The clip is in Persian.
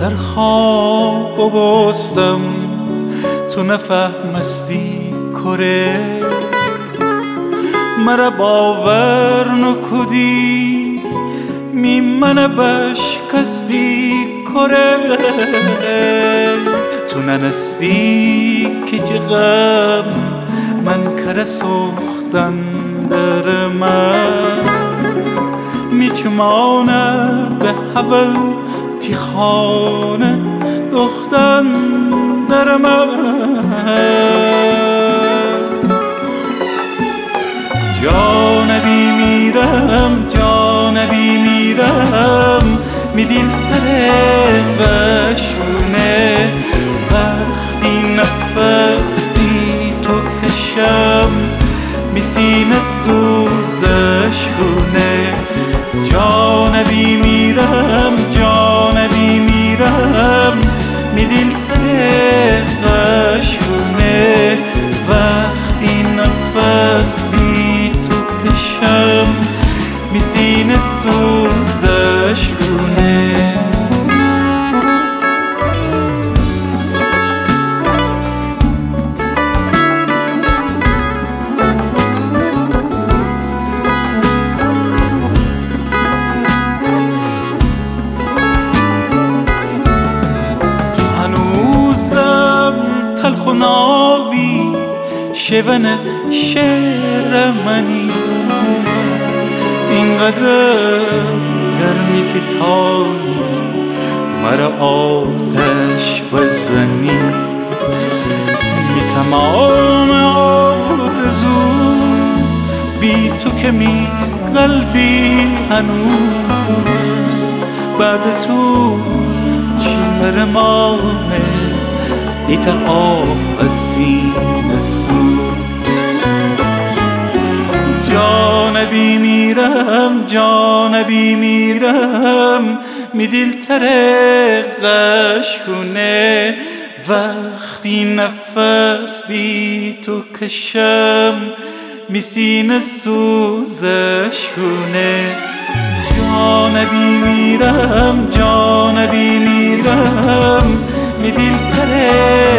در خواب بستم تو نفهمستی کره مرا باور نکدی می من بشکستی کره تو ننستی که غم من کره سوختن در من میچمانه به حبل تی خانه دختن در من جانبی میرم می دیل تره بشونه وقتی نفس بی تو کشم می سینه سوزش کنه جانبی میرم می دیل تره بشونه وقتی نفس بی تو کشم می سینه سوزش کنه تو هنوزم تلخ و نابی شون شعر منی اینقدر گرمی که تانی مرا آتش بزنی می تمام آرزو بی تو که می قلبی هنوز بعد تو چی مرمانه ایتا آب از سینه سو جانبی میرم می دیل ترقش کنه وقتی نفس بی تو کشم می سینه سوزش کنه جانبی میرم می دیل ترقش